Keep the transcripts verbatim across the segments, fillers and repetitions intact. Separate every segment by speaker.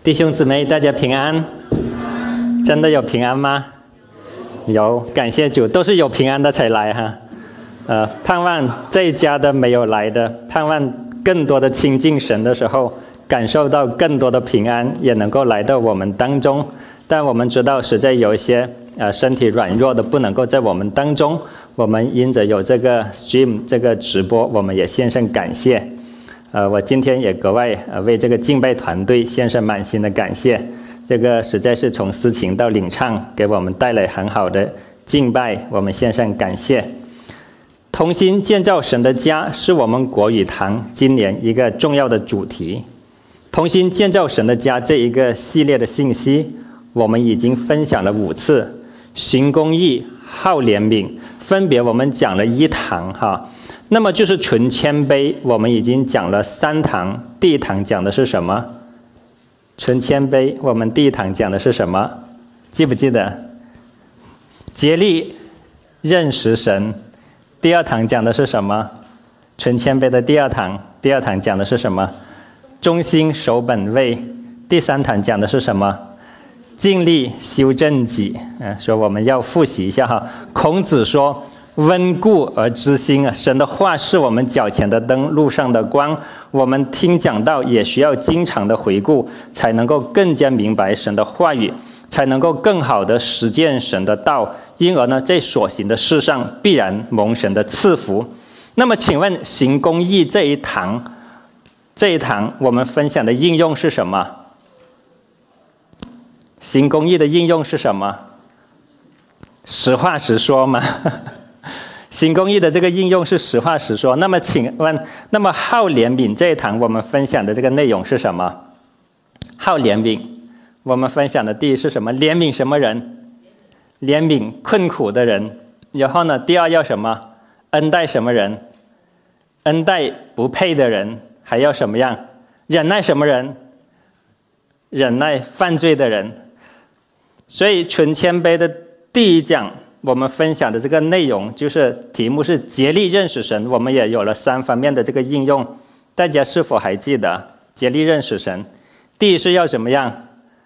Speaker 1: 弟兄姊妹，大家平安。真的有平安吗？有，感谢主，都是有平安的才来哈。呃，盼望这一家的没有来的，盼望更多的亲近神的时候，感受到更多的平安，也能够来到我们当中。但我们知道，实在有一些呃身体软弱的不能够在我们当中，我们因着有这个 stream 这个直播，我们也献上感谢。呃，我今天也格外呃为这个敬拜团队献上满心的感谢。这个实在是从司琴到领唱，给我们带来很好的敬拜，我们献上感谢。同心建造神的家是我们国语堂今年一个重要的主题。同心建造神的家这一个系列的信息，我们已经分享了五次，行公义、好怜悯，分别我们讲了一堂哈。那么就是纯谦卑，我们已经讲了三堂。第一堂讲的是什么？纯谦卑，我们第一堂讲的是什么？记不记得？竭力认识神。第二堂讲的是什么？纯谦卑的第二堂，第二堂讲的是什么？忠心守本位。第三堂讲的是什么？尽力修正己。嗯，说我们要复习一下哈。孔子说，温故而知新啊，神的话是我们脚前的灯，路上的光。我们听讲道也需要经常的回顾，才能够更加明白神的话语，才能够更好的实践神的道。因而呢，在所行的事上必然蒙神的赐福。那么，请问行公义这一堂，这一堂我们分享的应用是什么？行公义的应用是什么？实话实说嘛。行公义的这个应用是实话实说。那么请问，那么好怜悯这一堂我们分享的这个内容是什么？好怜悯，我们分享的第一是什么？怜悯什么人？怜悯困苦的人。然后呢，第二要什么？恩待什么人？恩待不配的人。还要什么样？忍耐什么人？忍耐犯罪的人。所以纯谦卑的第一讲，我们分享的这个内容就是题目是竭力认识神，我们也有了三方面的这个应用，大家是否还记得？竭力认识神，第一是要怎么样？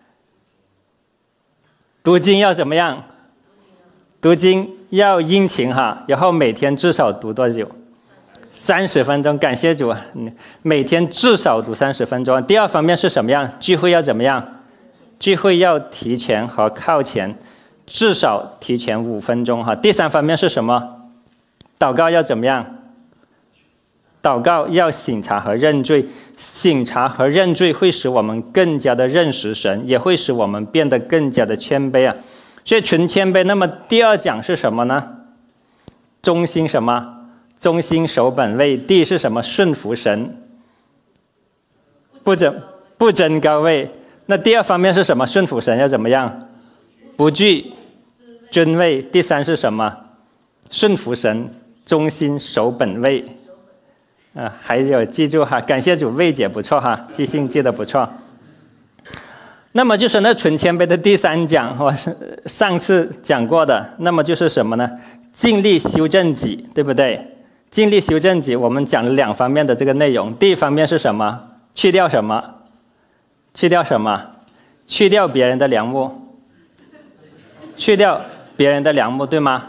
Speaker 1: 读经要怎么样？读经要殷勤哈，然后每天至少读多久？三十分钟，感谢主，每天至少读三十分钟。第二方面是什么样？聚会要怎么样？聚会要提前和靠前。至少提前五分钟哈。第三方面是什么？祷告要怎么样？祷告要省察和认罪，省察和认罪会使我们更加的认识神，也会使我们变得更加的谦卑啊。所以纯谦卑。那么第二讲是什么呢？忠心什么？忠心守本位。第一是什么？顺服神，不争不争高位。那第二方面是什么？顺服神要怎么样？不惧尊位。第三是什么？顺服神，忠心守本位。啊，还有记住哈，感谢主，位姐不错哈，记性记得不错。那么就是那纯谦卑的第三讲，我上次讲过的，那么就是什么呢？尽力修正己，对不对？尽力修正己，我们讲了两方面的这个内容。第一方面是什么？去掉什么？去掉什么？去掉别人的梁木。去掉别人的梁木，对吗？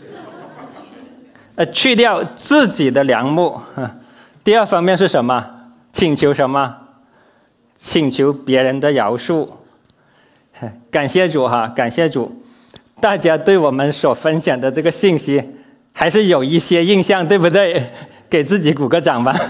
Speaker 1: 呃，去掉自己的梁木。第二方面是什么？请求什么？请求别人的饶恕。感谢主哈，感谢主，大家对我们所分享的这个信息还是有一些印象，对不对？给自己鼓个掌吧。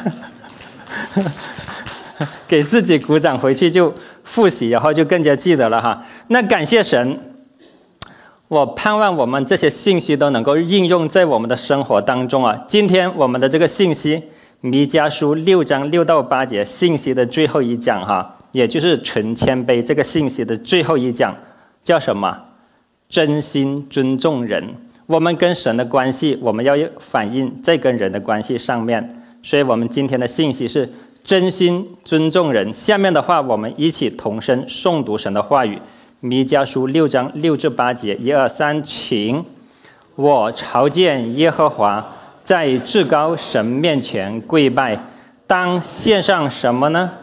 Speaker 1: 给自己鼓掌，回去就复习，然后就更加记得了哈。那感谢神。我盼望我们这些信息都能够应用在我们的生活当中啊！今天我们的这个信息，弥迦书六章六到八节信息的最后一讲哈，也就是纯谦卑这个信息的最后一讲，叫什么？真心尊重人。我们跟神的关系，我们要反映在跟人的关系上面。所以我们今天的信息是真心尊重人。下面的话，我们一起同声诵读神的话语。弥迦书六章六至八节，一二三，请。我朝见耶和华，在至高神面前跪拜，当献上什么呢？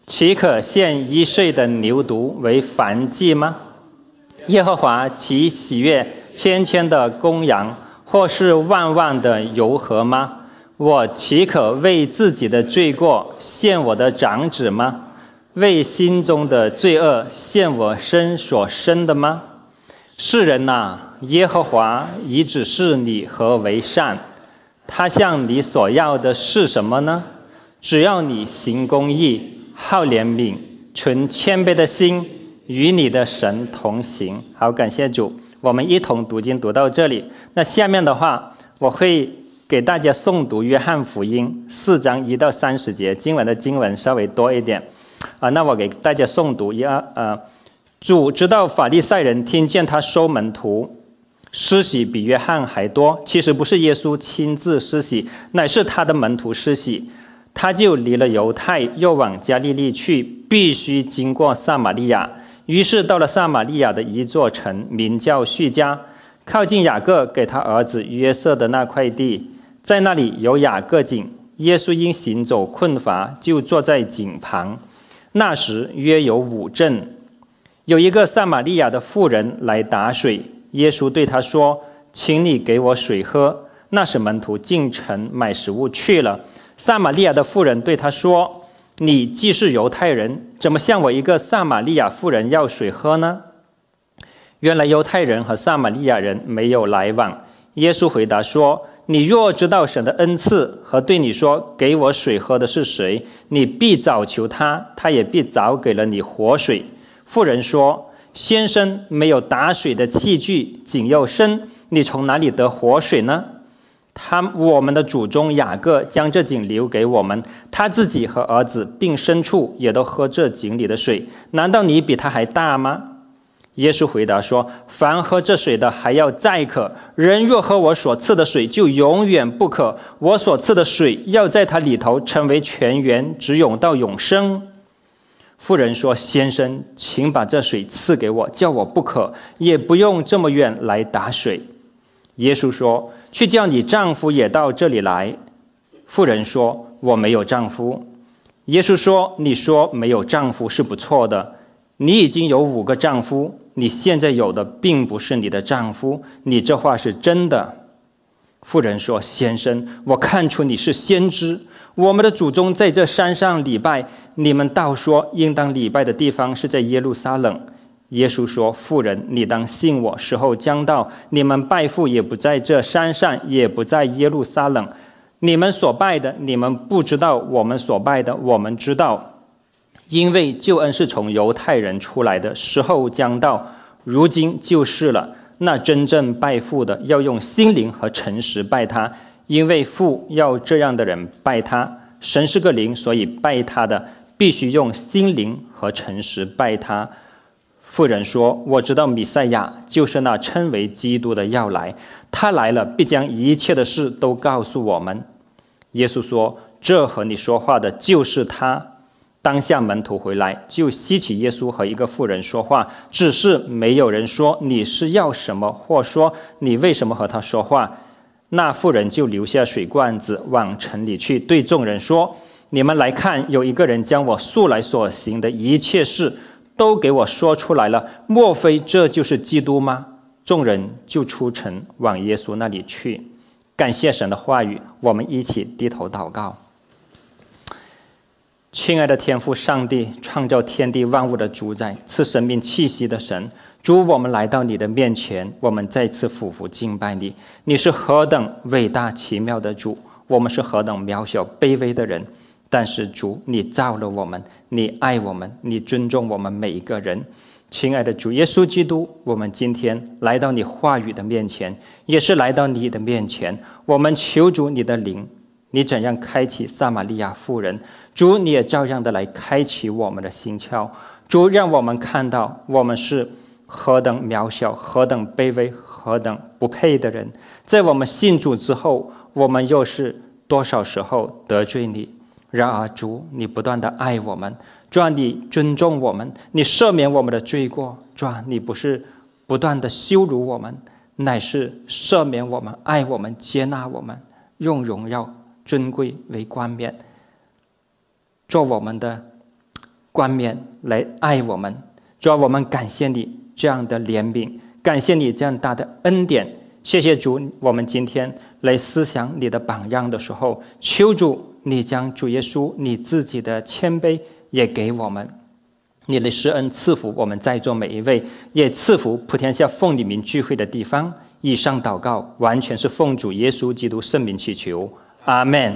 Speaker 1: 岂可献一岁的牛犊为燔祭吗？耶和华岂喜悦千千的公羊，或是万万的油和吗？我岂可为自己的罪过献我的长子吗？为心中的罪恶献我身所生的吗？世人哪，耶和华已指示你何为善，他向你所要的是什么呢？只要你行公义，好怜悯，存谦卑的心，与你的神同行。好，感谢主，我们一同读经读到这里。那下面的话，我会给大家诵读约翰福音四章一到三十节，经文的经文稍微多一点啊。那我给大家诵读一呃，主知道法利赛人听见他收门徒施洗比约翰还多，其实不是耶稣亲自施洗，乃是他的门徒施洗。他就离了犹太，又往加利利去，必须经过撒玛利亚。于是到了撒玛利亚的一座城，名叫叙加，靠近雅各给他儿子约瑟的那块地，在那里有雅各井。耶稣因行走困乏，就坐在井旁。那时约有五阵，有一个撒玛利亚的妇人来打水，耶稣对他说：“请你给我水喝。”那时门徒进城买食物去了。撒玛利亚的妇人对他说：“你既是犹太人，怎么向我一个撒玛利亚妇人要水喝呢？”原来犹太人和撒玛利亚人没有来往。耶稣回答说：“你若知道神的恩赐和对你说给我水喝的是谁，你必早求他，他也必早给了你活水。”妇人说：“先生，没有打水的器具，井又深，你从哪里得活水呢？他我们的祖宗雅各将这井留给我们，他自己和儿子并牲畜也都喝这井里的水，难道你比他还大吗？”耶稣回答说：“凡喝这水的还要再渴，人若喝我所赐的水，就永远不渴。我所赐的水要在他里头成为泉源，直涌到永生。”妇人说：“先生，请把这水赐给我，叫我不渴，也不用这么远来打水。”耶稣说：“去叫你丈夫也到这里来。”妇人说：“我没有丈夫。”耶稣说：“你说没有丈夫是不错的，你已经有五个丈夫，你现在有的并不是你的丈夫，你这话是真的。”妇人说：“先生，我看出你是先知。我们的祖宗在这山上礼拜，你们倒说应当礼拜的地方是在耶路撒冷。”耶稣说：“妇人，你当信我，时候将到，你们拜父也不在这山上，也不在耶路撒冷。你们所拜的，你们不知道；我们所拜的，我们知道。因为救恩是从犹太人出来的，时候将到，如今就是了。那真正拜父的，要用心灵和诚实拜他，因为父要这样的人拜他。神是个灵，所以拜他的必须用心灵和诚实拜他。”妇人说：“我知道弥赛亚就是那称为基督的要来，他来了，必将一切的事都告诉我们。”耶稣说：“这和你说话的就是他。”当下门徒回来，就希奇耶稣和一个妇人说话，只是没有人说你是要什么，或说你为什么和他说话。那妇人就留下水罐子，往城里去，对众人说：“你们来看，有一个人将我素来所行的一切事都给我说出来了，莫非这就是基督吗？”众人就出城往耶稣那里去。感谢神的话语，我们一起低头祷告。亲爱的天父上帝，创造天地万物的主宰，赐生命气息的神，主，我们来到你的面前，我们再次俯伏敬拜你。你是何等伟大奇妙的主，我们是何等渺小卑微的人，但是主，你造了我们，你爱我们，你尊重我们每一个人。亲爱的主耶稣基督，我们今天来到你话语的面前，也是来到你的面前，我们求主你的灵，你怎样开启撒玛利亚妇人，主，你也照样的来开启我们的心窍。主，让我们看到我们是何等渺小，何等卑微，何等不配的人，在我们信主之后，我们又是多少时候得罪你。然而主，你不断的爱我们，主啊，你尊重我们，你赦免我们的罪过，主啊，你不是不断的羞辱我们，乃是赦免我们，爱我们，接纳我们，用荣耀尊贵为冠冕，做我们的冠冕来爱我们。主啊，我们感谢你这样的怜悯，感谢你这样大的恩典。谢谢主，我们今天来思想你的榜样的时候，求主你将主耶稣你自己的谦卑也给我们，你的施恩赐福我们在座每一位，也赐福普天下奉你名聚会的地方。以上祷告完全是奉主耶稣基督圣名祈求，阿们。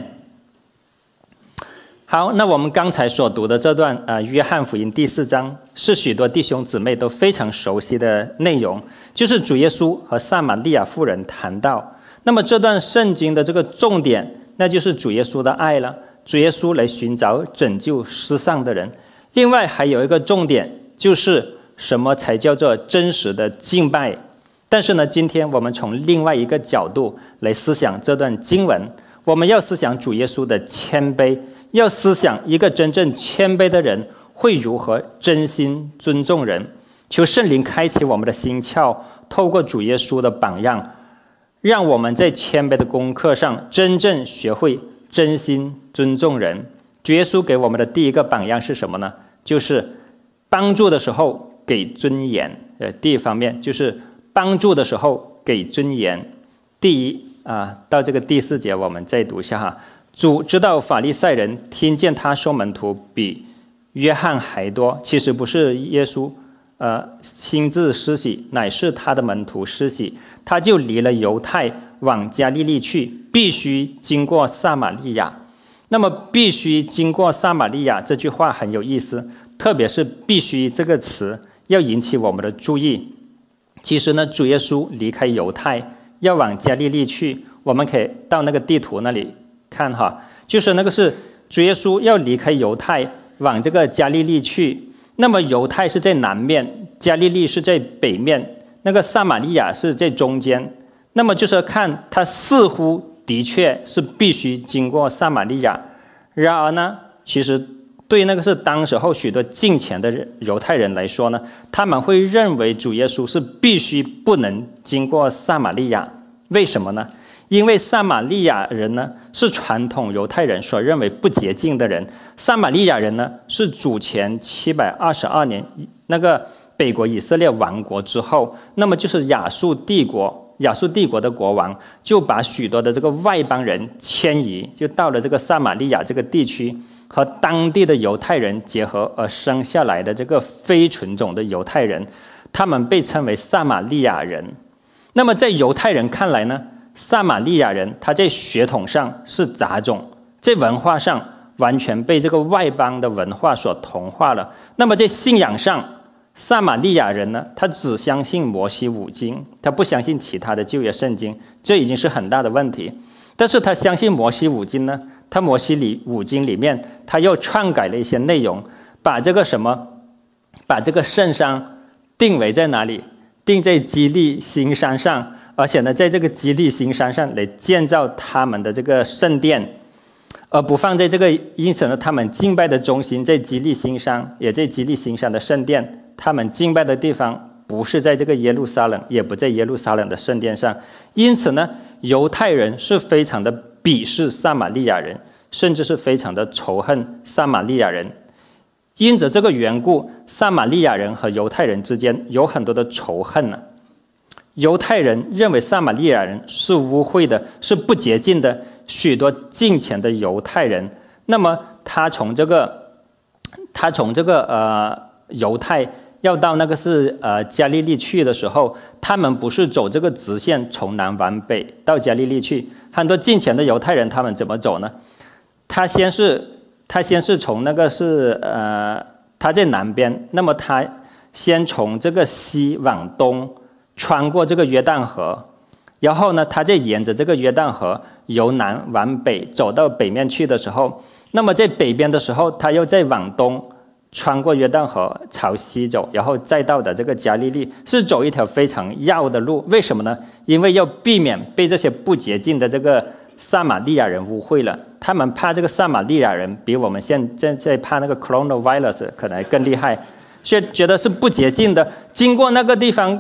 Speaker 1: 好，那我们刚才所读的这段呃约翰福音第四章，是许多弟兄姊妹都非常熟悉的内容，就是主耶稣和撒玛利亚妇人谈到。那么这段圣经的这个重点，那就是主耶稣的爱了，主耶稣来寻找拯救失丧的人。另外还有一个重点，就是什么才叫做真实的敬拜。但是呢，今天我们从另外一个角度来思想这段经文，我们要思想主耶稣的谦卑，要思想一个真正谦卑的人会如何真心尊重人。求圣灵开启我们的心窍，透过主耶稣的榜样，让我们在谦卑的功课上真正学会真心尊重人。主耶稣给我们的第一个榜样是什么呢？就是帮助的时候给尊严。呃，第一方面就是帮助的时候给尊严。第一啊，到这个第四节我们再读一下哈。主知道法利赛人听见他说门徒比约翰还多，其实不是耶稣呃亲自施洗，乃是他的门徒施洗。他就离了犹太往加利利去，必须经过撒玛利亚。那么必须经过撒玛利亚这句话很有意思，特别是必须这个词要引起我们的注意。其实呢，主耶稣离开犹太要往加利利去，我们可以到那个地图那里看哈，就是那个是主耶稣要离开犹太往这个加利利去。那么犹太是在南面，加利利是在北面，那个撒玛利亚是在中间。那么就是看他似乎的确是必须经过撒玛利亚，然而呢，其实对那个是当时候许多敬虔的犹太人来说呢，他们会认为主耶稣是必须不能经过撒玛利亚。为什么呢？因为撒玛利亚人呢是传统犹太人所认为不洁净的人。撒玛利亚人呢是主前七百二十二年那个北国以色列亡国之后，那么就是亚述帝国亚述帝国的国王就把许多的这个外邦人迁移，就到了这个撒玛利亚这个地区，和当地的犹太人结合而生下来的这个非纯种的犹太人，他们被称为撒玛利亚人。那么在犹太人看来呢，撒玛利亚人他在血统上是杂种，在文化上完全被这个外邦的文化所同化了。那么在信仰上，撒玛利亚人呢，他只相信摩西五经，他不相信其他的旧约圣经，这已经是很大的问题。但是他相信摩西五经呢，他摩西里五经里面他又篡改了一些内容，把这个什么把这个圣山定为在哪里？定在基利新山上，而且呢在这个基利新山上来建造他们的这个圣殿，而不放在这个，因此呢他们敬拜的中心在基利新山，也在基利新山的圣殿。他们敬拜的地方不是在这个耶路撒冷，也不在耶路撒冷的圣殿上。因此呢，犹太人是非常的鄙视撒玛利亚人，甚至是非常的仇恨撒玛利亚人。因着这个缘故，撒玛利亚人和犹太人之间有很多的仇恨呢、啊。犹太人认为撒玛利亚人是污秽的，是不洁净的，许多敬虔的犹太人，那么他从这个他从这个呃犹太要到那个是呃加利利去的时候，他们不是走这个直线从南往北到加利利去。很多敬虔的犹太人他们怎么走呢？他先是他先是从那个是呃他在南边，那么他先从这个西往东穿过这个约旦河，然后呢他再沿着这个约旦河由南往北走到北面去的时候，那么在北边的时候他又再往东穿过约旦河朝西走，然后再到的这个加利利，是走一条非常绕的路。为什么呢？因为要避免被这些不洁净的这个撒玛利亚人污秽了。他们怕这个撒玛利亚人比我们现在在怕那个 coronavirus 可能更厉害，所以觉得是不洁净的。经过那个地方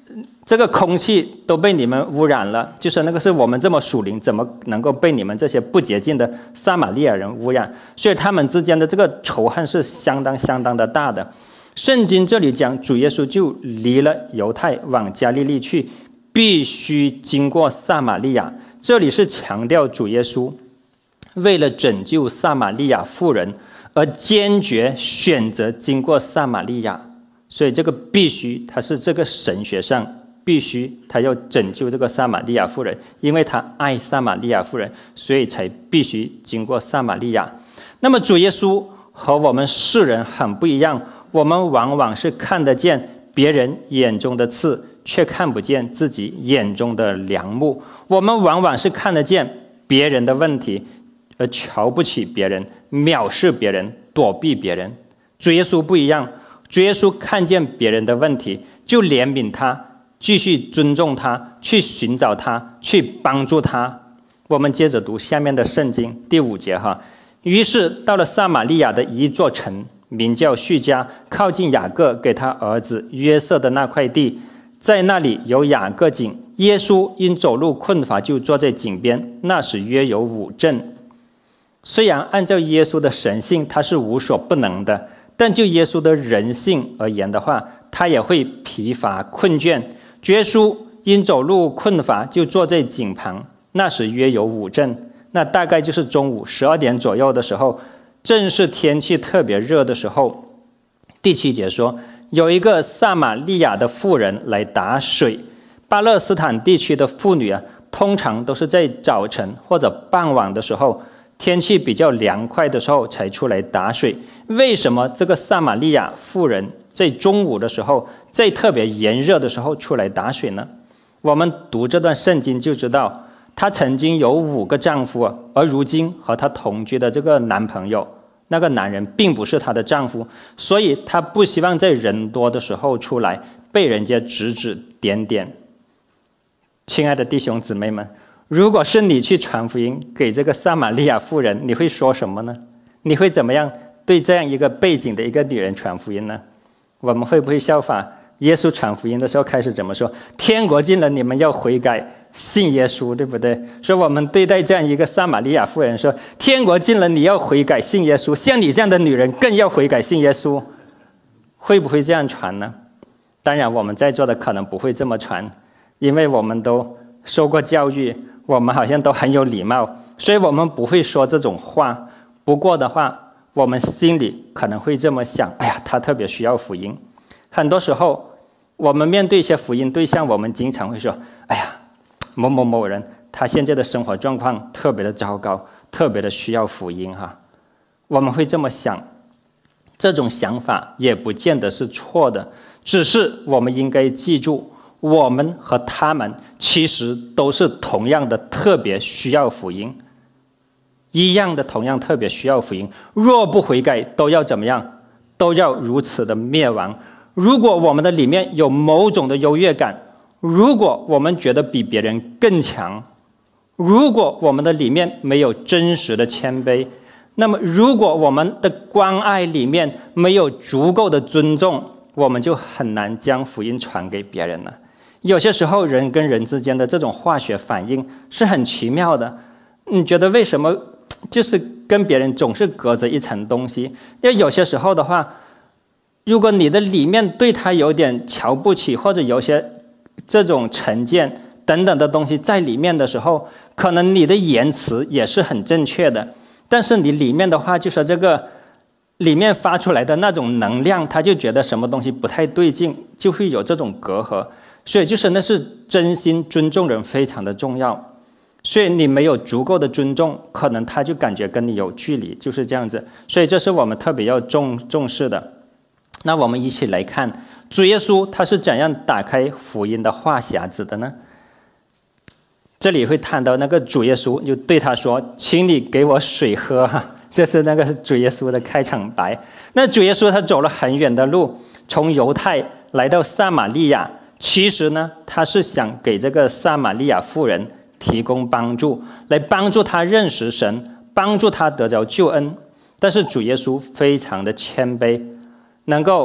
Speaker 1: 这个空气都被你们污染了，就说那个是我们这么属灵，怎么能够被你们这些不洁净的撒玛利亚人污染？所以他们之间的这个仇恨是相当相当的大的。圣经这里讲，主耶稣就离了犹太往加利利去，必须经过撒玛利亚。这里是强调主耶稣为了拯救撒玛利亚妇人而坚决选择经过撒玛利亚，所以这个必须，它是这个神学上必须，他要拯救这个撒玛利亚妇人，因为他爱撒玛利亚妇人，所以才必须经过撒玛利亚。那么主耶稣和我们世人很不一样，我们往往是看得见别人眼中的刺，却看不见自己眼中的梁木。我们往往是看得见别人的问题，而瞧不起别人，藐视别人，躲避别人。主耶稣不一样，主耶稣看见别人的问题，就怜悯他，继续尊重他，去寻找他，去帮助他。我们接着读下面的圣经第五节哈。于是到了撒玛利亚的一座城，名叫叙加，靠近雅各给他儿子约瑟的那块地，在那里有雅各井。耶稣因走路困乏，就坐在井边。那时约有五阵。虽然按照耶稣的神性他是无所不能的，但就耶稣的人性而言的话，他也会疲乏困倦。耶稣因走路困乏，就坐在井旁。那时约有五阵，那大概就是中午十二点左右的时候，正是天气特别热的时候。第七节说，有一个撒玛利亚的妇人来打水。巴勒斯坦地区的妇女啊，通常都是在早晨或者傍晚的时候，天气比较凉快的时候才出来打水。为什么这个撒玛利亚妇人在中午的时候，在特别炎热的时候出来打水呢？我们读这段圣经就知道，她曾经有五个丈夫，而如今和她同居的这个男朋友，那个男人并不是她的丈夫，所以她不希望在人多的时候出来被人家指指点点。亲爱的弟兄姊妹们，如果是你去传福音给这个撒玛利亚妇人，你会说什么呢？你会怎么样对这样一个背景的一个女人传福音呢？我们会不会效法耶稣传福音的时候开始怎么说？天国近了，你们要悔改信耶稣，对不对？所以我们对待这样一个撒玛利亚妇人说，天国近了，你要悔改信耶稣，像你这样的女人更要悔改信耶稣。会不会这样传呢？当然我们在座的可能不会这么传，因为我们都受过教育，我们好像都很有礼貌，所以我们不会说这种话。不过的话，我们心里可能会这么想，哎呀，他特别需要福音。很多时候我们面对一些福音对象，我们经常会说，哎呀，某某某人他现在的生活状况特别的糟糕，特别的需要福音哈。我们会这么想，这种想法也不见得是错的，只是我们应该记住，我们和他们其实都是同样的特别需要福音，一样的同样特别需要福音。若不悔改，都要怎么样？都要如此的灭亡。如果我们的里面有某种的优越感，如果我们觉得比别人更强，如果我们的里面没有真实的谦卑，那么如果我们的关爱里面没有足够的尊重，我们就很难将福音传给别人了。有些时候人跟人之间的这种化学反应是很奇妙的，你觉得为什么就是跟别人总是隔着一层东西？因为有些时候的话，如果你的里面对他有点瞧不起，或者有些这种成见等等的东西在里面的时候，可能你的言辞也是很正确的，但是你里面的话，就是这个里面发出来的那种能量，他就觉得什么东西不太对劲，就会有这种隔阂。所以就是那是真心尊重人非常的重要，所以你没有足够的尊重，可能他就感觉跟你有距离，就是这样子。所以这是我们特别要重重视的。那我们一起来看主耶稣他是怎样打开福音的话匣子的呢？这里会谈到那个主耶稣就对他说，请你给我水喝，这是那个主耶稣的开场白。那主耶稣他走了很远的路，从犹太来到撒玛利亚，其实呢他是想给这个撒玛利亚妇人提供帮助，来帮助他认识神，帮助他得着救恩。但是主耶稣非常的谦卑，能够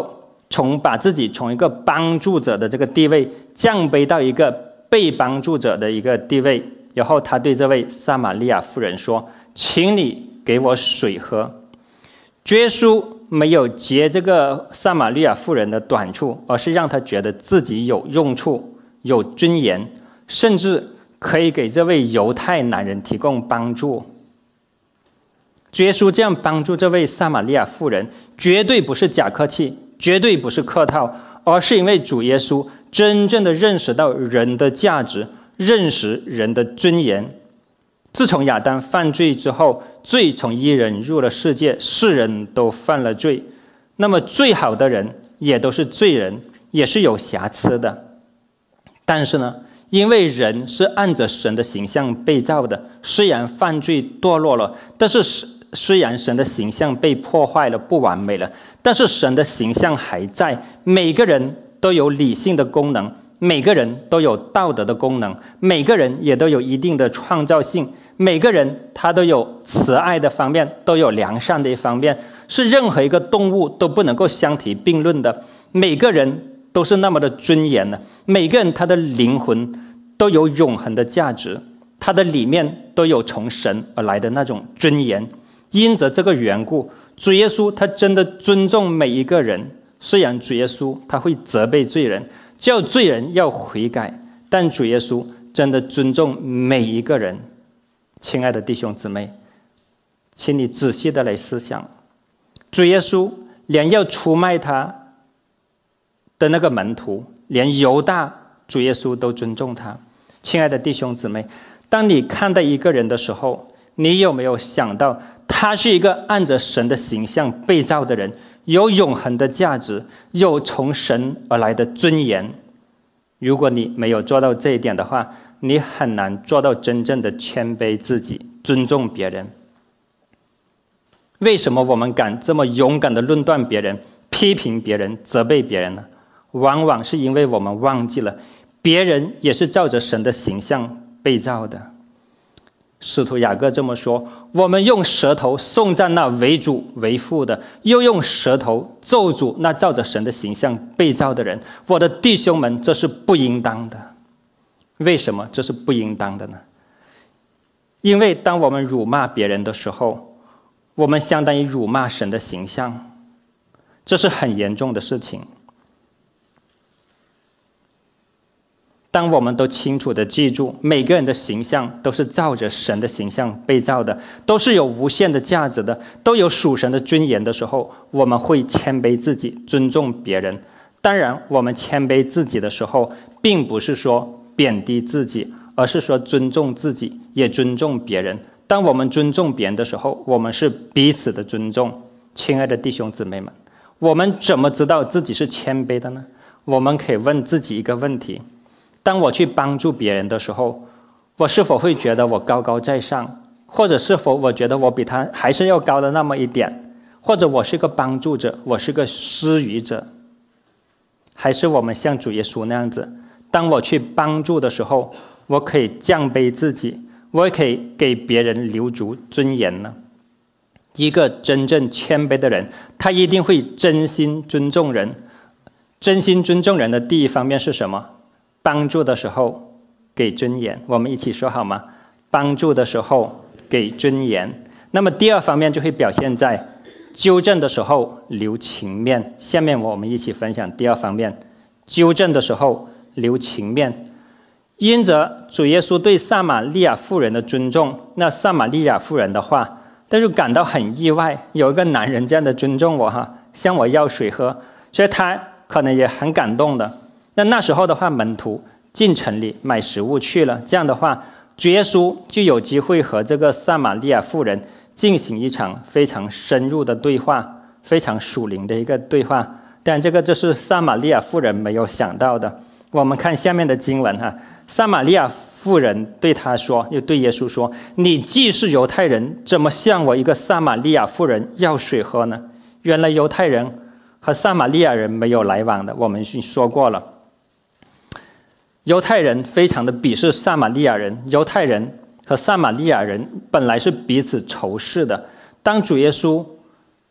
Speaker 1: 从把自己从一个帮助者的这个地位降卑到一个被帮助者的一个地位，然后他对这位撒玛利亚妇人说：请你给我水喝。主耶稣没有揭这个撒玛利亚妇人的短处，而是让他觉得自己有用处、有尊严，甚至可以给这位犹太男人提供帮助。主耶稣这样帮助这位撒玛利亚妇人，绝对不是假客气，绝对不是客套，而是因为主耶稣真正的认识到人的价值，认识人的尊严。自从亚当犯罪之后，罪从一人入了世界，世人都犯了罪，那么最好的人也都是罪人，也是有瑕疵的。但是呢，因为人是按着神的形象被造的，虽然犯罪堕落了，但是虽然神的形象被破坏了，不完美了，但是神的形象还在。每个人都有理性的功能，每个人都有道德的功能，每个人也都有一定的创造性，每个人他都有慈爱的方面，都有良善的一方面，是任何一个动物都不能够相提并论的。每个人都是那么的尊严的，每个人他的灵魂都有永恒的价值，他的里面都有从神而来的那种尊严。因着这个缘故，主耶稣他真的尊重每一个人。虽然主耶稣他会责备罪人，叫罪人要悔改，但主耶稣真的尊重每一个人。亲爱的弟兄姊妹，请你仔细的来思想，主耶稣连要出卖他的那个门徒，连犹大，主耶稣都尊重他。亲爱的弟兄姊妹，当你看待一个人的时候，你有没有想到他是一个按着神的形象被造的人，有永恒的价值，有从神而来的尊严？如果你没有做到这一点的话，你很难做到真正的谦卑自己，尊重别人。为什么我们敢这么勇敢的论断别人，批评别人，责备别人呢？往往是因为我们忘记了别人也是照着神的形象被造的。使徒雅各这么说：我们用舌头颂赞那为主为父的，又用舌头咒诅那照着神的形象被造的人。我的弟兄们，这是不应当的。为什么这是不应当的呢？因为当我们辱骂别人的时候，我们相当于辱骂神的形象，这是很严重的事情。当我们都清楚地记住每个人的形象都是照着神的形象被造的，都是有无限的价值的，都有属神的尊严的时候，我们会谦卑自己，尊重别人。当然我们谦卑自己的时候，并不是说贬低自己，而是说尊重自己，也尊重别人。当我们尊重别人的时候，我们是彼此的尊重。亲爱的弟兄姊妹们，我们怎么知道自己是谦卑的呢？我们可以问自己一个问题：当我去帮助别人的时候，我是否会觉得我高高在上，或者是否我觉得我比他还是要高的那么一点，或者我是个帮助者，我是个施予者？还是我们像主耶稣那样子，当我去帮助的时候，我可以降卑自己，我也可以给别人留足尊严呢？一个真正谦卑的人，他一定会真心尊重人。真心尊重人的第一方面是什么？帮助的时候给尊严。我们一起说好吗？帮助的时候给尊严。那么第二方面就会表现在纠正的时候留情面。下面我们一起分享第二方面，纠正的时候留情面。因着主耶稣对撒玛利亚妇人的尊重，那撒玛利亚妇人的话，他就感到很意外，有一个男人这样的尊重我哈，向我要水喝，所以他可能也很感动的。那那时候的话，门徒进城里买食物去了，这样的话，主耶稣就有机会和这个撒玛利亚妇人进行一场非常深入的对话，非常属灵的一个对话。但这个就是撒玛利亚妇人没有想到的。我们看下面的经文哈，撒玛利亚妇人对他说，又对耶稣说：你既是犹太人，怎么向我一个撒玛利亚妇人要水喝呢？原来犹太人和撒玛利亚人没有来往的，我们说过了。犹太人非常的鄙视撒玛利亚人，犹太人和撒玛利亚人本来是彼此仇视的。当主耶稣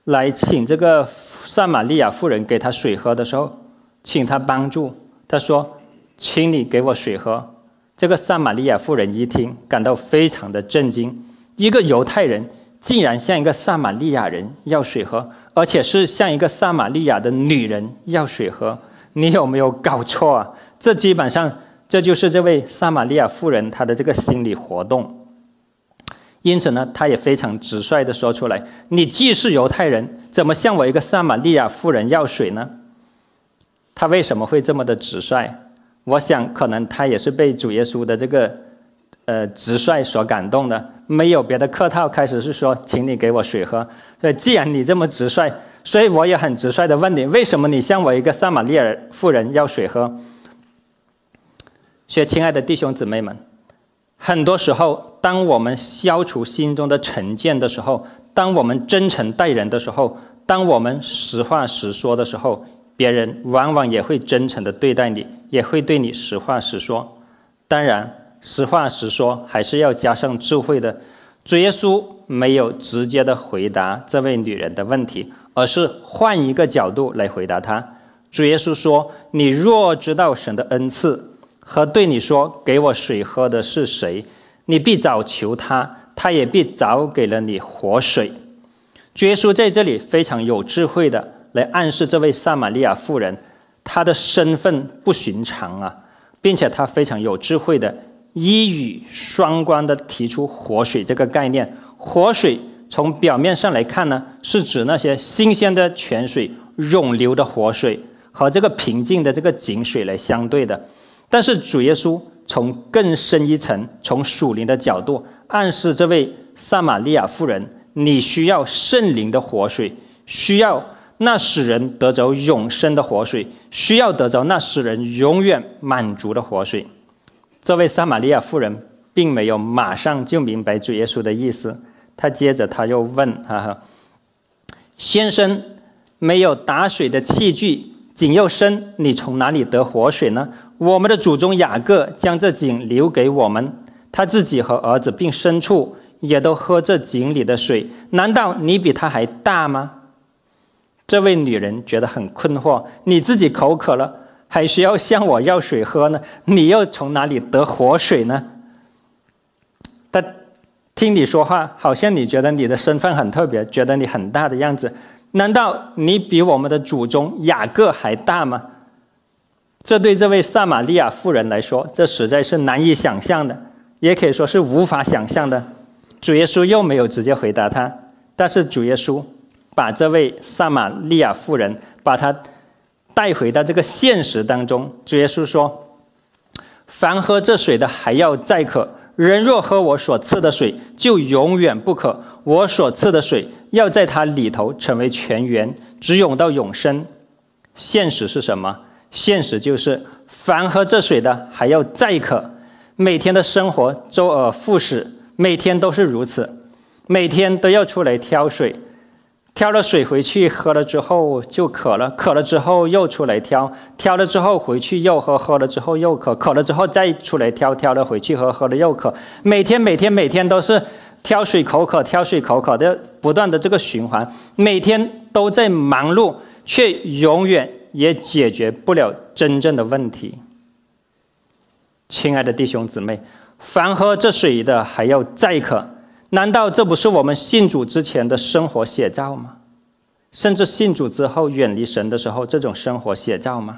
Speaker 1: 来请这个撒玛利亚妇人给他水喝的时候，请他帮助，他说：“请你给我水喝。”这个撒玛利亚妇人一听，感到非常的震惊，一个犹太人竟然向一个撒玛利亚人要水喝，而且是向一个撒玛利亚的女人要水喝，你有没有搞错啊？这基本上这就是这位撒玛利亚妇人她的这个心理活动。因此呢，她也非常直率地说出来：“你既是犹太人，怎么向我一个撒玛利亚妇人要水呢？”她为什么会这么的直率？我想可能她也是被主耶稣的这个呃直率所感动的，没有别的客套，开始是说：“请你给我水喝。”所以既然你这么直率，所以我也很直率的问你：为什么你向我一个撒玛利亚妇人要水喝？所以亲爱的弟兄姊妹们，很多时候当我们消除心中的成见的时候，当我们真诚待人的时候，当我们实话实说的时候，别人往往也会真诚的对待你，也会对你实话实说。当然实话实说还是要加上智慧的。主耶稣没有直接的回答这位女人的问题，而是换一个角度来回答她。主耶稣说：“你若知道神的恩赐和对你说给我水喝的是谁，你必早求他，他也必早给了你活水。”主耶稣在这里非常有智慧的来暗示这位撒玛利亚妇人，她的身份不寻常啊，并且她非常有智慧的一语双关的提出活水这个概念。活水从表面上来看呢，是指那些新鲜的泉水、涌流的活水，和这个平静的这个井水来相对的。但是主耶稣从更深一层，从属灵的角度暗示这位撒玛利亚妇人，你需要圣灵的活水，需要那使人得着永生的活水，需要得着那使人永远满足的活水。这位撒玛利亚妇人并没有马上就明白主耶稣的意思，他接着他又问：哈哈，先生，没有打水的器具，井又深，你从哪里得活水呢？我们的祖宗雅各将这井留给我们，他自己和儿子并牲畜也都喝这井里的水，难道你比他还大吗？这位女人觉得很困惑，你自己口渴了，还需要向我要水喝呢？你又从哪里得活水呢？但听你说话，好像你觉得你的身份很特别，觉得你很大的样子。难道你比我们的祖宗雅各还大吗？这对这位撒玛利亚妇人来说，这实在是难以想象的，也可以说是无法想象的。主耶稣又没有直接回答他，但是主耶稣把这位撒玛利亚妇人把他带回到这个现实当中。主耶稣说：“凡喝这水的还要再渴，人若喝我所赐的水，就永远不渴。我所赐的水要在他里头成为泉源，直涌到永生。”现实是什么？现实就是凡喝这水的还要再渴。每天的生活周而复始，每天都是如此，每天都要出来挑水，挑了水回去喝了之后就渴了，渴了之后又出来挑，挑了之后回去又喝，喝了之后又渴，渴了之后再出来挑，挑了回去喝，喝了又渴。每天每天每天都是挑水口渴，挑水口渴的不断的这个循环，每天都在忙碌，却永远也解决不了真正的问题。亲爱的弟兄姊妹，凡喝这水的还要再渴，难道这不是我们信主之前的生活写照吗？甚至信主之后远离神的时候，这种生活写照吗？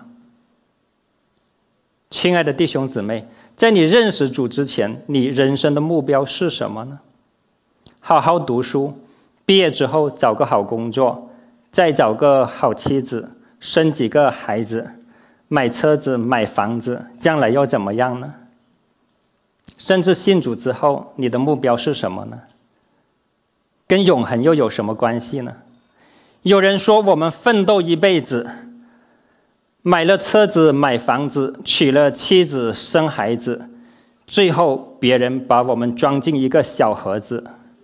Speaker 1: 亲爱的弟兄姊妹，在你认识主之前，你人生的目标是什么呢？好好读书，毕业之后找个好工作，再找个好妻子，生几个孩子，买车子买房子，将来又怎么样呢？甚至信主之后，你的目标是什么呢？跟永恒又有什么关系呢？有人说我们奋斗一辈子，买了车子买房子，娶了妻子生孩子，最后别人把我们装进一个小盒子。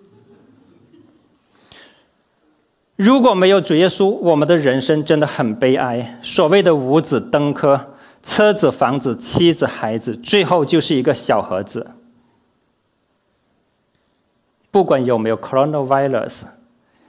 Speaker 1: 如果没有主耶稣，我们的人生真的很悲哀。所谓的五子登科，车子房子妻子孩子，最后就是一个小盒子。不管有没有 coronavirus，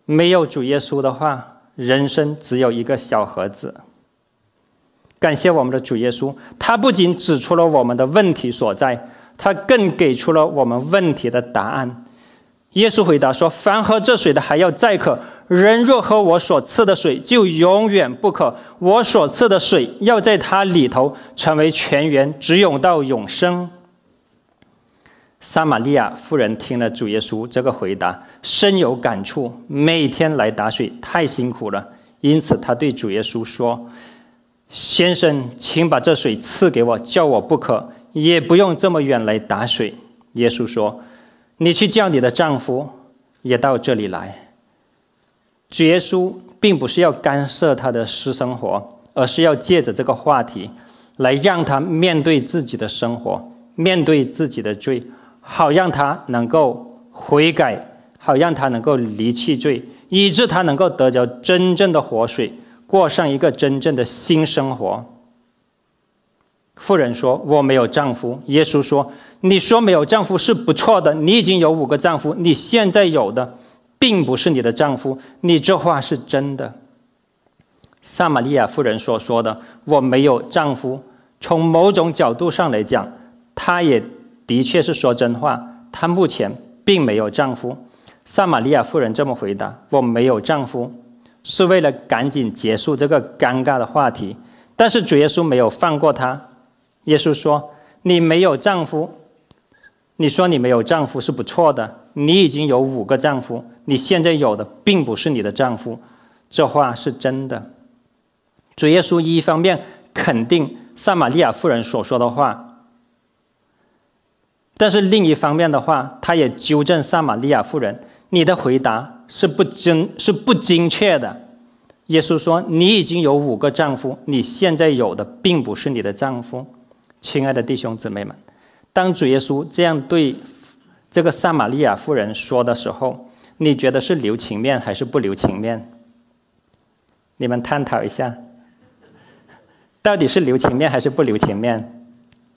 Speaker 1: 没有主耶稣的话，人生只有一个小盒子。感谢我们的主耶稣，他不仅指出了我们的问题所在，他更给出了我们问题的答案。耶稣回答说，凡喝这水的还要再渴，人若喝我所赐的水，就永远不渴。我所赐的水要在他里头成为泉源，直涌到永生。撒玛利亚妇人听了主耶稣这个回答，深有感触，每天来打水太辛苦了，因此他对主耶稣说，先生，请把这水赐给我，叫我不渴，也不用这么远来打水。耶稣说，你去叫你的丈夫也到这里来。主耶稣并不是要干涉他的私生活，而是要借着这个话题来让他面对自己的生活，面对自己的罪，好让他能够悔改，好让他能够离弃罪，以致他能够得着真正的活水，过上一个真正的新生活。妇人说，我没有丈夫。耶稣说，你说没有丈夫是不错的，你已经有五个丈夫，你现在有的并不是你的丈夫，你这话是真的。撒玛利亚妇人所说的我没有丈夫，从某种角度上来讲，她也的确是说真话，她目前并没有丈夫。撒玛利亚妇人这么回答，我没有丈夫，是为了赶紧结束这个尴尬的话题。但是主耶稣没有放过她。耶稣说，你没有丈夫，你说你没有丈夫是不错的，你已经有五个丈夫，你现在有的并不是你的丈夫，这话是真的。主耶稣一方面肯定撒玛利亚妇人所说的话，但是另一方面的话，他也纠正撒玛利亚妇人，你的回答是不精是不精确的。耶稣说，你已经有五个丈夫，你现在有的并不是你的丈夫。亲爱的弟兄姊妹们，当主耶稣这样对这个撒玛利亚妇人说的时候，你觉得是留情面还是不留情面？你们探讨一下，到底是留情面还是不留情面？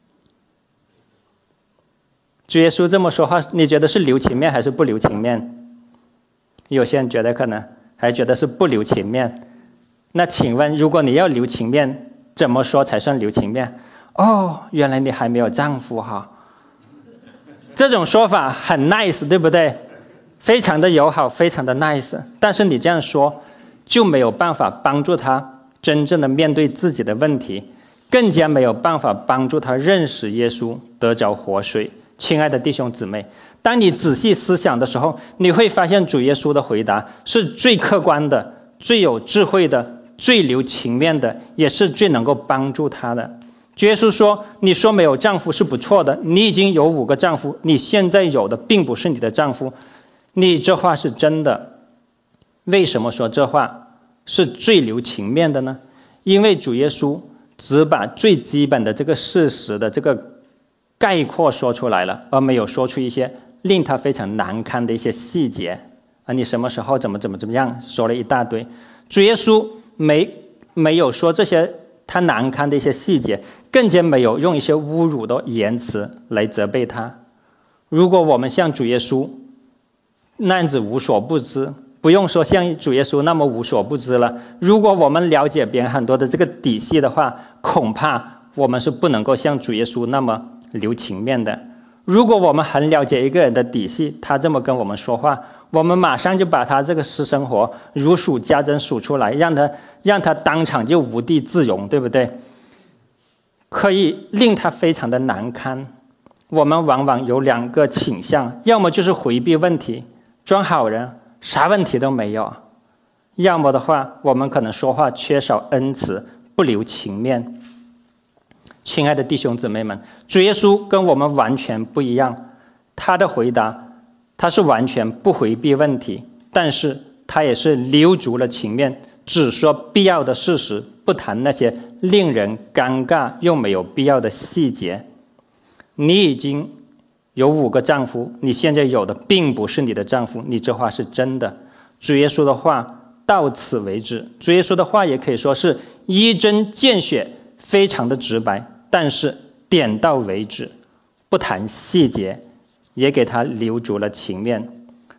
Speaker 1: 主耶稣这么说话，你觉得是留情面还是不留情面？有些人觉得可能还觉得是不留情面。那请问，如果你要留情面，怎么说才算留情面？哦，原来你还没有丈夫哈。这种说法很 nice， 对不对？非常的友好，非常的 nice。但是你这样说，就没有办法帮助他真正的面对自己的问题，更加没有办法帮助他认识耶稣，得着活水。亲爱的弟兄姊妹，当你仔细思想的时候，你会发现主耶稣的回答是最客观的，最有智慧的，最留情面的，也是最能够帮助他的。主耶稣说，你说没有丈夫是不错的，你已经有五个丈夫，你现在有的并不是你的丈夫，你这话是真的。为什么说这话是最留情面的呢？因为主耶稣只把最基本的这个事实的这个概括说出来了，而没有说出一些令他非常难堪的一些细节啊，你什么时候怎么怎么怎么样，说了一大堆。主耶稣没没有说这些他难堪的一些细节，更加没有用一些侮辱的言辞来责备他。如果我们像主耶稣那样子无所不知，不用说像主耶稣那么无所不知了，如果我们了解别人很多的这个底细的话，恐怕我们是不能够像主耶稣那么留情面的。如果我们很了解一个人的底细，他这么跟我们说话，我们马上就把他这个私生活如数家珍数出来，让他让他当场就无地自容，对不对？可以令他非常的难堪。我们往往有两个倾向，要么就是回避问题，装好人，啥问题都没有；要么的话，我们可能说话缺少恩慈，不留情面。亲爱的弟兄姊妹们，主耶稣跟我们完全不一样，他的回答他是完全不回避问题，但是他也是留足了情面，只说必要的事实，不谈那些令人尴尬又没有必要的细节。你已经有五个丈夫，你现在有的并不是你的丈夫，你这话是真的。主耶稣的话到此为止。主耶稣的话也可以说是一针见血，非常的直白，但是点到为止，不谈细节，也给他留足了情面。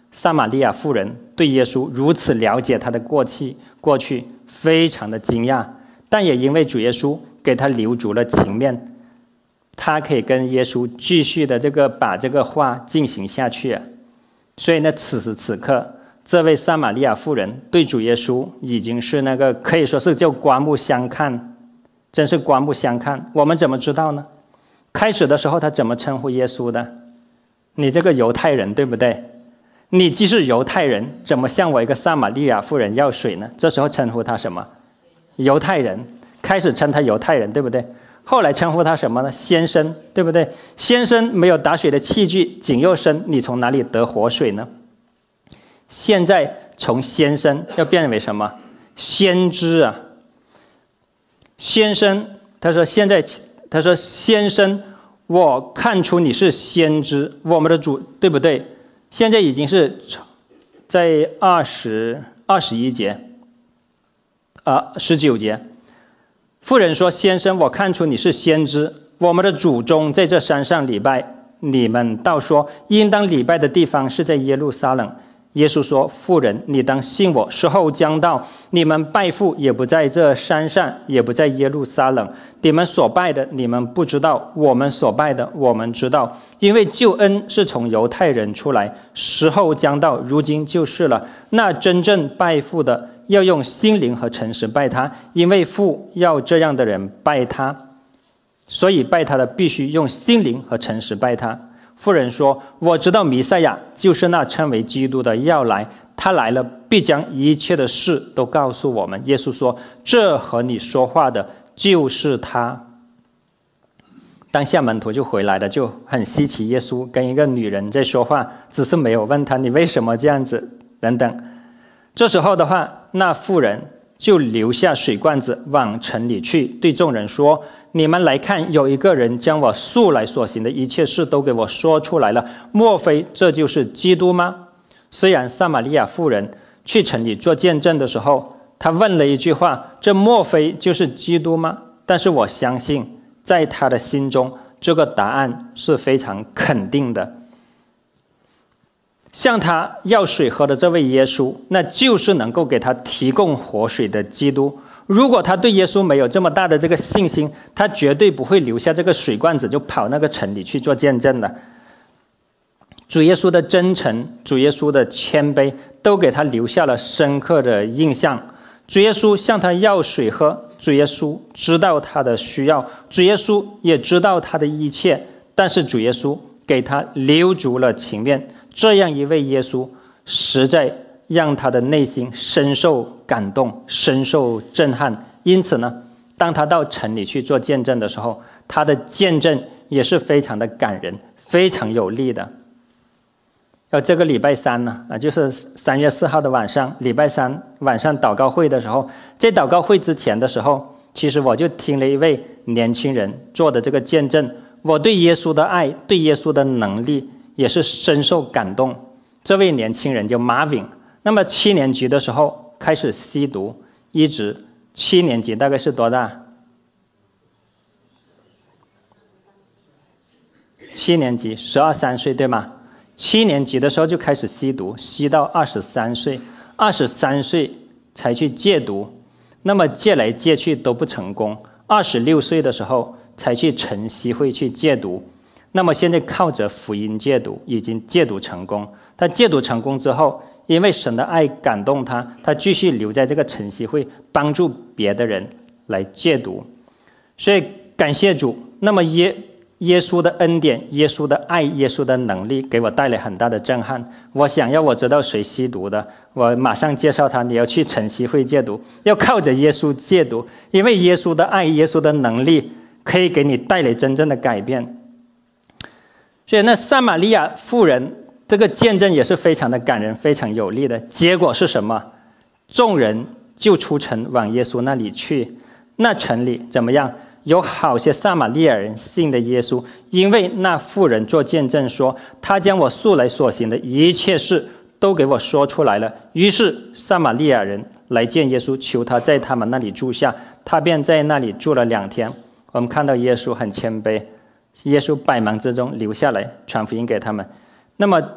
Speaker 1: 撒玛利亚妇人对耶稣如此了解他的过去，过去非常的惊讶，但也因为主耶稣给他留足了情面，他可以跟耶稣继续的这个把这个话进行下去啊。所以呢，此时此刻，这位撒玛利亚妇人对主耶稣已经是那个可以说是就刮目相看，真是刮目相看。我们怎么知道呢？开始的时候他怎么称呼耶稣的？你这个犹太人，对不对？你既是犹太人，怎么向我一个撒玛利亚妇人要水呢？这时候称呼他什么？犹太人，开始称他犹太人，对不对？后来称呼他什么呢？先生，对不对？先生，没有打水的器具，井又深，你从哪里得活水呢？现在从先生要变为什么？先知啊！先生，他说现在，他说先生，我看出你是先知，我们的主，对不对？现在已经是在二十二十一节，啊，十九节。妇人说：“先生，我看出你是先知。我们的祖宗在这山上礼拜，你们倒说应当礼拜的地方是在耶路撒冷。”耶稣说：“妇人，你当信我，时候将到，你们拜父也不在这山上，也不在耶路撒冷。你们所拜的，你们不知道；我们所拜的，我们知道。因为救恩是从犹太人出来，时候将到，如今就是了。那真正拜父的，要用心灵和诚实拜他，因为父要这样的人拜他，所以拜他的必须用心灵和诚实拜他。”妇人说：“我知道弥赛亚就是那称为基督的要来，他来了，必将一切的事都告诉我们。”耶稣说：“这和你说话的就是他。”当下门徒就回来了，就很稀奇，耶稣跟一个女人在说话，只是没有问他你为什么这样子等等。这时候的话，那妇人就留下水罐子往城里去，对众人说：“你们来看，有一个人将我素来所行的一切事都给我说出来了，莫非这就是基督吗？”虽然撒玛利亚妇人去城里做见证的时候，她问了一句话：“这莫非就是基督吗？”但是我相信在她的心中，这个答案是非常肯定的。向他要水喝的这位耶稣，那就是能够给他提供活水的基督。如果他对耶稣没有这么大的这个信心，他绝对不会留下这个水罐子就跑那个城里去做见证的。主耶稣的真诚，主耶稣的谦卑，都给他留下了深刻的印象。主耶稣向他要水喝，主耶稣知道他的需要，主耶稣也知道他的一切，但是主耶稣给他留足了情面。这样一位耶稣，实在让他的内心深受感动，深受震撼。因此呢，当他到城里去做见证的时候，他的见证也是非常的感人，非常有力的。呃，这个礼拜三呢，啊，就是三月四号的晚上，礼拜三晚上祷告会的时候，在祷告会之前的时候，其实我就听了一位年轻人做的这个见证，我对耶稣的爱，对耶稣的能力也是深受感动。这位年轻人叫 Marvin， 那么七年级的时候开始吸毒，一直七年级大概是多大？七年级，十二三岁对吗？七年级的时候就开始吸毒，吸到二十三岁，二十三岁才去戒毒，那么戒来戒去都不成功，二十六岁的时候才去晨曦会去戒毒。那么现在靠着福音戒毒，已经戒毒成功。他戒毒成功之后，因为神的爱感动他，他继续留在这个晨曦会，帮助别的人来戒毒。所以感谢主。那么耶耶稣的恩典，耶稣的爱，耶稣的能力，给我带来很大的震撼。我想要我知道谁吸毒的，我马上介绍他，你要去晨曦会戒毒，要靠着耶稣戒毒，因为耶稣的爱，耶稣的能力可以给你带来真正的改变。所以那撒玛利亚妇人这个见证也是非常的感人，非常有力的。结果是什么？众人就出城往耶稣那里去。那城里怎么样？有好些撒玛利亚人信的耶稣，因为那妇人做见证说，他将我素来所行的一切事都给我说出来了。于是撒玛利亚人来见耶稣，求他在他们那里住下，他便在那里住了两天。我们看到耶稣很谦卑，耶稣百忙之中留下来传福音给他们。那么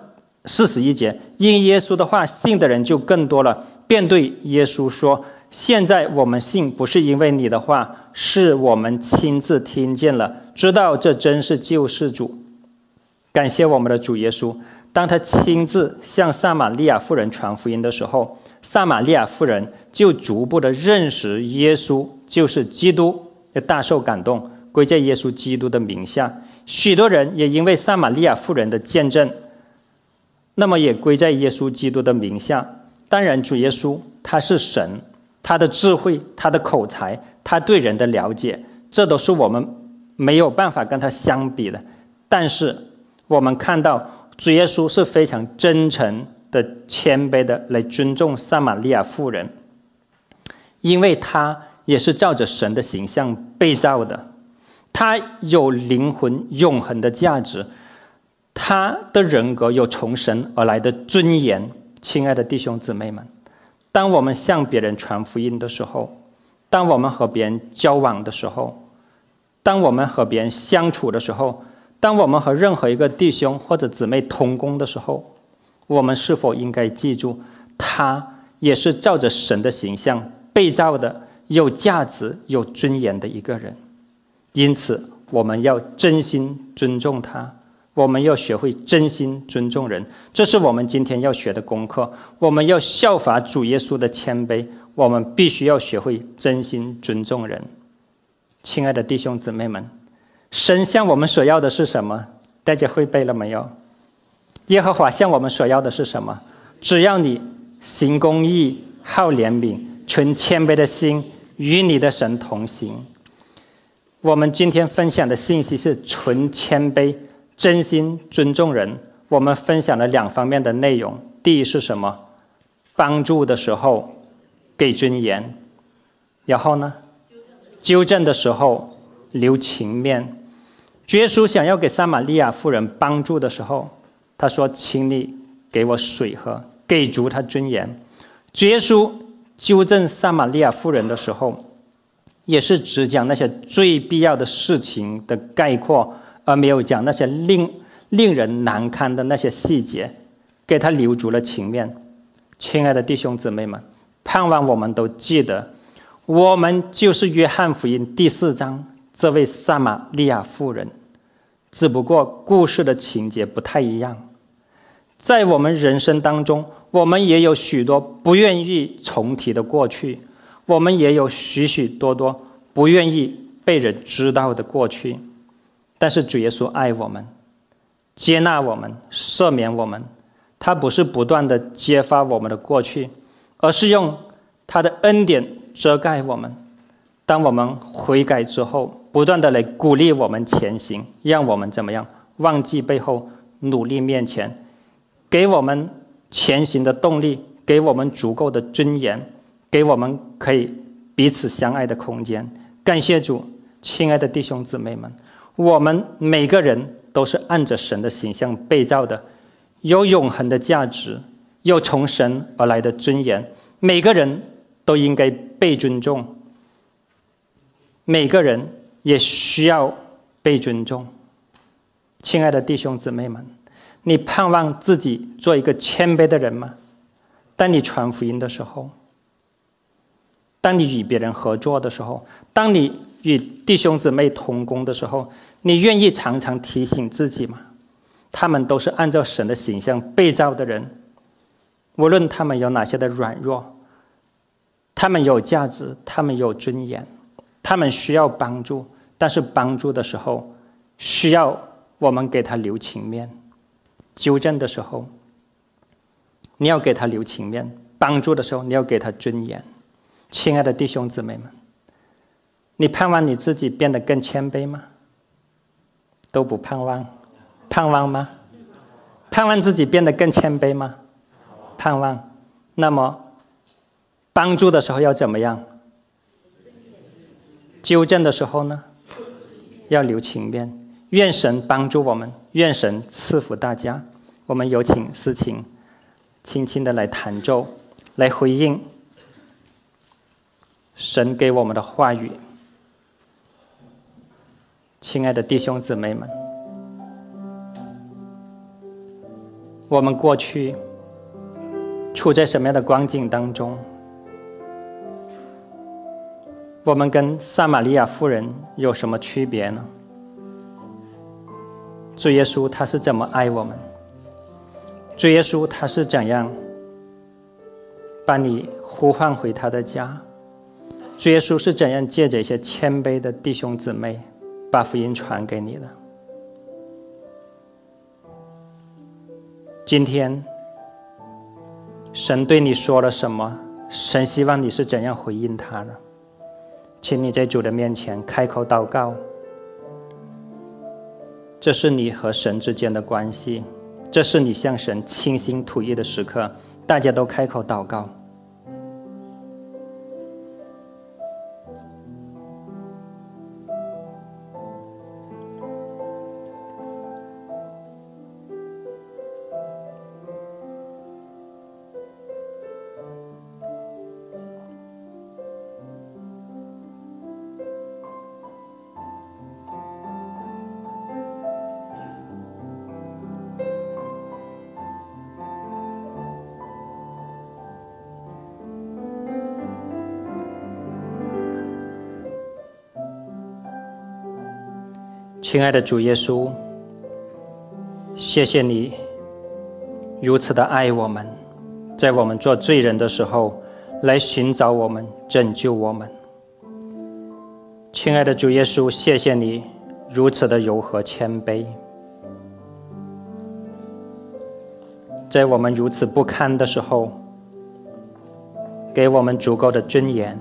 Speaker 1: 四十一节，因耶稣的话信的人就更多了，便对耶稣说，现在我们信不是因为你的话，是我们亲自听见了，知道这真是救世主。感谢我们的主耶稣，当他亲自向撒玛利亚妇人传福音的时候，撒玛利亚妇人就逐步的认识耶稣就是基督，也大受感动，归在耶稣基督的名下。许多人也因为撒玛利亚妇人的见证，那么也归在耶稣基督的名下。当然主耶稣他是神，他的智慧，他的口才，他对人的了解，这都是我们没有办法跟他相比的。但是我们看到主耶稣是非常真诚的、谦卑的来尊重撒玛利亚妇人，因为他也是照着神的形象被造的，他有灵魂永恒的价值，他的人格有从神而来的尊严。亲爱的弟兄姊妹们，当我们向别人传福音的时候，当我们和别人交往的时候，当我们和别人相处的时候，当我们和任何一个弟兄或者姊妹同工的时候，我们是否应该记住，他也是照着神的形象被造的，有价值有尊严的一个人。因此我们要真心尊重他，我们要学会真心尊重人，这是我们今天要学的功课。我们要效法主耶稣的谦卑，我们必须要学会真心尊重人。亲爱的弟兄姊妹们，神向我们所要的是什么？大家会背了没有？耶和华向我们所要的是什么？只要你行公义，好怜悯，存谦卑的心，与你的神同行。我们今天分享的信息是存谦卑，真心尊重人。我们分享了两方面的内容。第一是什么？帮助的时候给尊严，然后呢，纠正的时候留情面。主耶稣想要给撒玛利亚妇人帮助的时候，他说，请你给我水喝，给足他尊严。主耶稣纠正撒玛利亚妇人的时候，也是只讲那些最必要的事情的概括，而没有讲那些令令人难堪的那些细节，给他留足了情面。亲爱的弟兄姊妹们，盼望我们都记得，我们就是约翰福音第四章这位撒玛利亚妇人，只不过故事的情节不太一样。在我们人生当中，我们也有许多不愿意重提的过去，我们也有许许多多不愿意被人知道的过去。但是主耶稣爱我们，接纳我们，赦免我们。他不是不断的揭发我们的过去，而是用他的恩典遮盖我们。当我们悔改之后，不断的来鼓励我们前行，让我们怎么样忘记背后，努力面前，给我们前行的动力，给我们足够的尊严，给我们可以彼此相爱的空间。感谢主，亲爱的弟兄姊妹们，我们每个人都是按着神的形象被造的，有永恒的价值，有从神而来的尊严，每个人都应该被尊重，每个人也需要被尊重。亲爱的弟兄姊妹们，你盼望自己做一个谦卑的人吗？当你传福音的时候，当你与别人合作的时候，当你与弟兄姊妹同工的时候，你愿意常常提醒自己吗？他们都是按照神的形象被造的人，无论他们有哪些的软弱，他们有价值，他们有尊严，他们需要帮助，但是帮助的时候需要我们给他留情面，纠正的时候你要给他留情面，帮助的时候你要给他尊严。亲爱的弟兄姊妹们，你盼望你自己变得更谦卑吗？都不盼望。盼望吗？盼望自己变得更谦卑吗？盼望。那么帮助的时候要怎么样？纠正的时候呢，要留情面。愿神帮助我们，愿神赐福大家。我们有请思琴轻轻的来弹奏，来回应神给我们的话语。亲爱的弟兄姊妹们， 我们过去处在什么样的光景当中，我们跟撒玛利亚妇人有什么区别呢？主耶稣他是怎么爱我们？主耶稣他是怎样把你呼唤回他的家？主耶稣是怎样借着一些谦卑的弟兄姊妹把福音传给你的？今天神对你说了什么？神希望你是怎样回应他呢？请你在主的面前开口祷告，这是你和神之间的关系，这是你向神倾心吐意的时刻。大家都开口祷告。亲爱的主耶稣，谢谢你如此的爱我们，在我们做罪人的时候来寻找我们，拯救我们。亲爱的主耶稣，谢谢你如此的柔和谦卑，在我们如此不堪的时候给我们足够的尊严，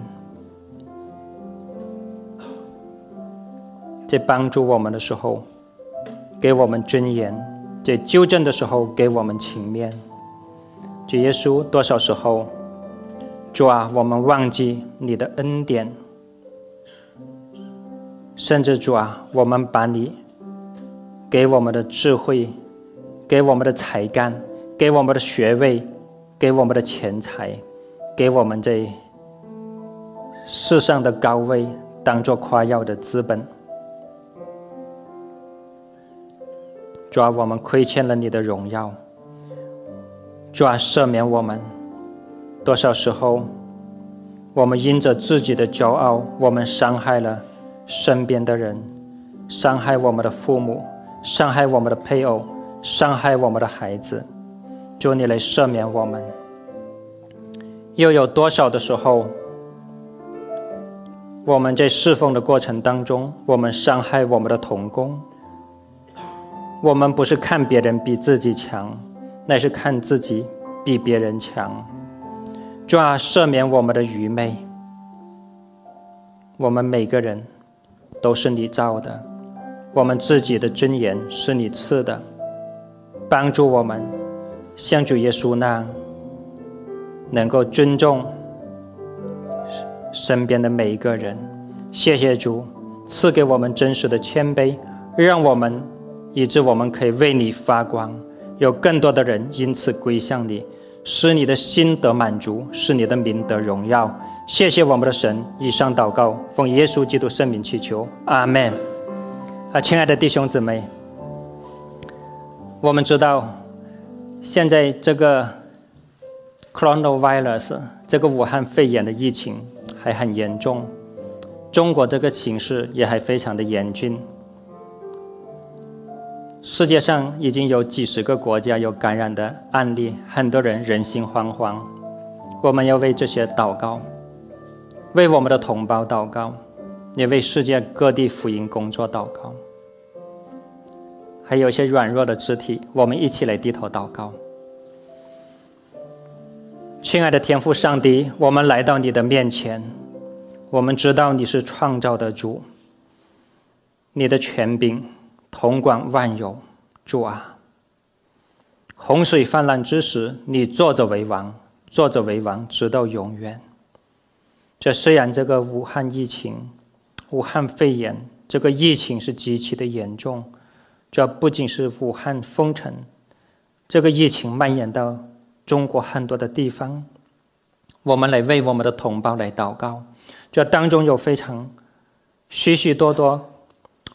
Speaker 1: 在帮助我们的时候给我们尊严，在纠正的时候给我们情面。主耶稣，多少时候主啊，我们忘记你的恩典，甚至主啊，我们把你给我们的智慧，给我们的才干，给我们的学位，给我们的钱财，给我们在世上的高位当作夸耀的资本。主啊，我们亏欠了你的荣耀，主啊，赦免我们。多少时候我们因着自己的骄傲，我们伤害了身边的人，伤害我们的父母，伤害我们的配偶，伤害我们的孩子。求你来赦免我们。又有多少的时候我们在侍奉的过程当中，我们伤害我们的同工。我们不是看别人比自己强，乃是看自己比别人强。主啊，赦免我们的愚昧。我们每个人都是你造的，我们自己的尊严是你赐的，帮助我们像主耶稣那样能够尊重身边的每一个人。谢谢主赐给我们真实的谦卑，让我们以致我们可以为你发光，有更多的人因此归向你，使你的心得满足，使你的名得荣耀。谢谢我们的神。以上祷告奉耶稣基督圣名祈求，阿们。啊，亲爱的弟兄姊妹，我们知道现在这个 coronavirus 这个武汉肺炎的疫情还很严重，中国这个形势也还非常的严峻。世界上已经有几十个国家有感染的案例，很多人人心惶惶。我们要为这些祷告，为我们的同胞祷告，也为世界各地福音工作祷告。还有一些软弱的肢体，我们一起来低头祷告。亲爱的天父上帝，我们来到你的面前，我们知道你是创造的主，你的权柄统管万有。主啊，洪水泛滥之时，你坐着为王，坐着为王直到永远。这虽然这个武汉疫情，武汉肺炎这个疫情是极其的严重，这不仅是武汉封城，这个疫情蔓延到中国很多的地方。我们来为我们的同胞来祷告，这当中有非常许许多多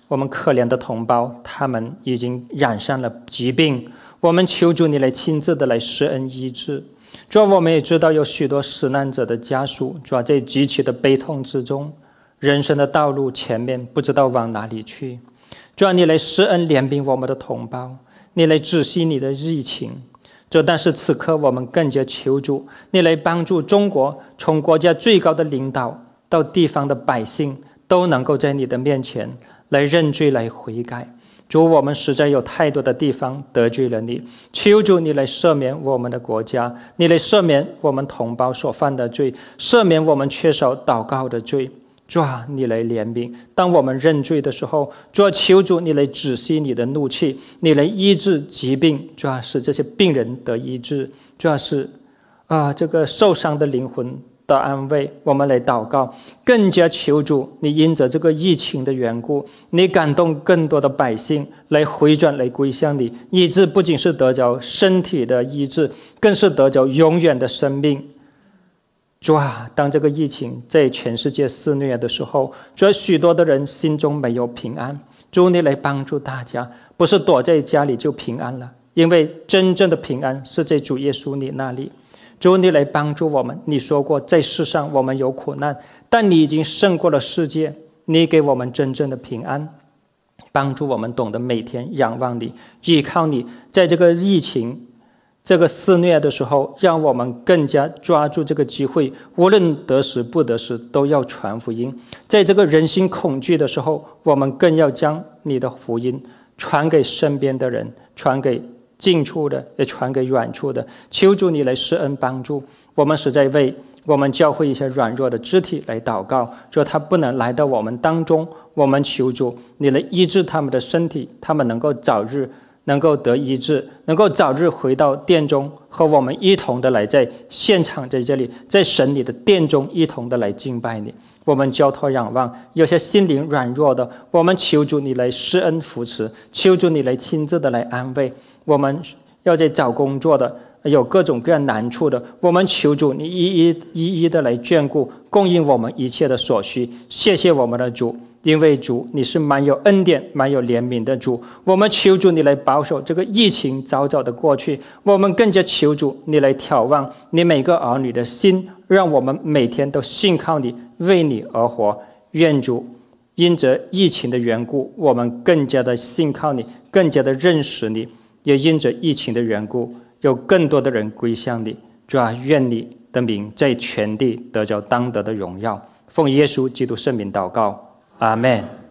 Speaker 1: 我们可怜的同胞，他们已经染上了疾病，我们求主你来亲自的来施恩医治。主啊，我们也知道有许多死难者的家属，主啊，在极其的悲痛之中，人生的道路前面不知道往哪里去。主啊，你来施恩怜悯我们的同胞，你来止息你的疫情。主，但是此刻我们更加求主，你来帮助中国，从国家最高的领导到地方的百姓，都能够在你的面前来认罪来悔改。主，我们实在有太多的地方得罪了你，求主你来赦免我们的国家，你来赦免我们同胞所犯的罪，赦免我们缺少祷告的罪。主啊，你来怜悯，当我们认罪的时候，主啊，求主你来止息你的怒气，你来医治疾病，主啊，使这些病人得医治。主啊，是啊，这个受伤的灵魂的安慰，我们来祷告，更加求主你因着这个疫情的缘故，你感动更多的百姓来回转来归向你，以致不仅是得着身体的医治，更是得着永远的生命。主啊，当这个疫情在全世界肆虐的时候，主啊，许多的人心中没有平安。主，你来帮助大家，不是躲在家里就平安了，因为真正的平安是在主耶稣你那里。主，你来帮助我们，你说过在世上我们有苦难，但你已经胜过了世界，你给我们真正的平安，帮助我们懂得每天仰望你，依靠你。在这个疫情这个肆虐的时候，让我们更加抓住这个机会，无论得时不得时都要传福音。在这个人心恐惧的时候，我们更要将你的福音传给身边的人，传给近处的，也传给远处的。求主你来施恩帮助我们，实在为我们教会一些软弱的肢体来祷告，说他不能来到我们当中，我们求主你来医治他们的身体，他们能够早日能够得医治，能够早日回到殿中，和我们一同的来在现场，在这里在神你的殿中一同的来敬拜你。我们交托仰望，有些心灵软弱的，我们求主你来施恩扶持，求主你来亲自的来安慰。我们要在找工作的，有各种各样难处的，我们求主你一一一一的来眷顾，供应我们一切的所需。谢谢我们的主，因为主你是满有恩典满有怜悯的主。我们求主你来保守这个疫情早早的过去，我们更加求主你来眺望你每个儿女的心，让我们每天都信靠你，为你而活。愿主因着疫情的缘故，我们更加的信靠你，更加的认识你，也因着疫情的缘故，有更多的人归向你。主啊，愿你的名在全地得着当得的荣耀。奉耶稣基督圣名祷告，阿们。